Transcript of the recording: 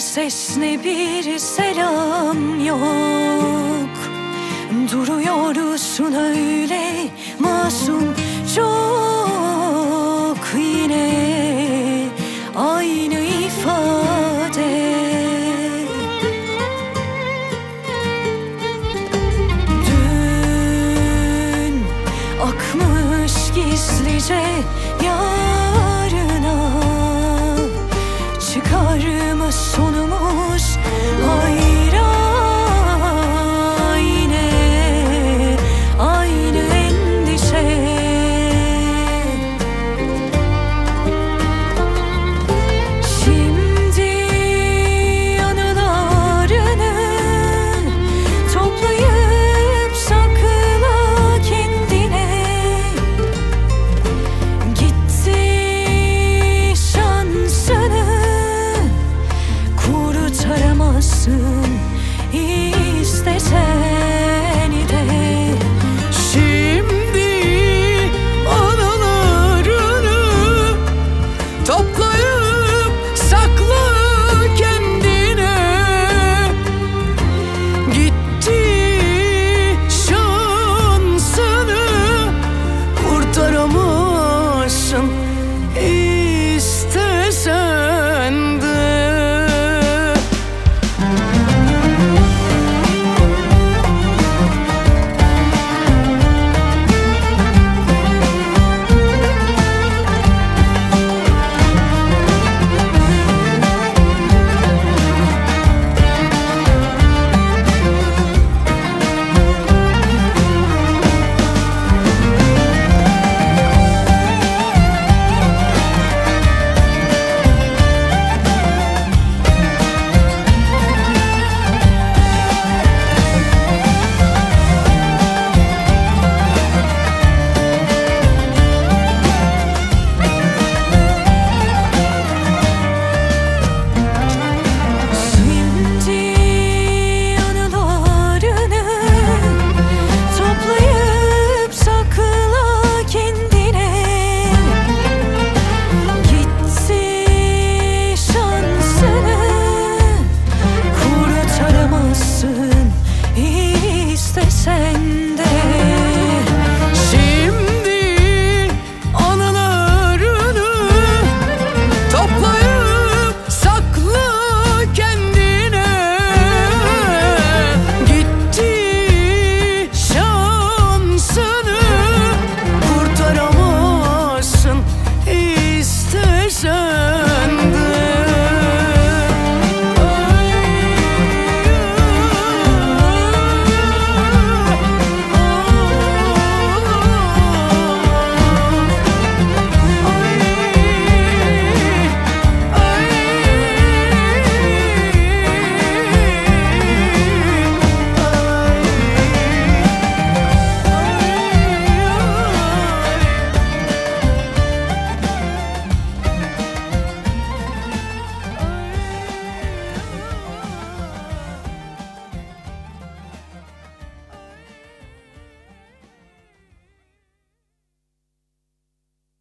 ses ne bir selam yok. Duruyorsun öyle masum çok, yine aynı ifade. Dün akmış gizlice yarına, çıkar mı sonumuz hayra? Yine aynı endişe. Şimdi anılarını toplayıp sakla kendine. Gitti şansını kurtaramazsın istesen de. Şimdi anılarını toplayıp sakla kendine. Gitti şansını kurtaramazsın istesen de. İstesen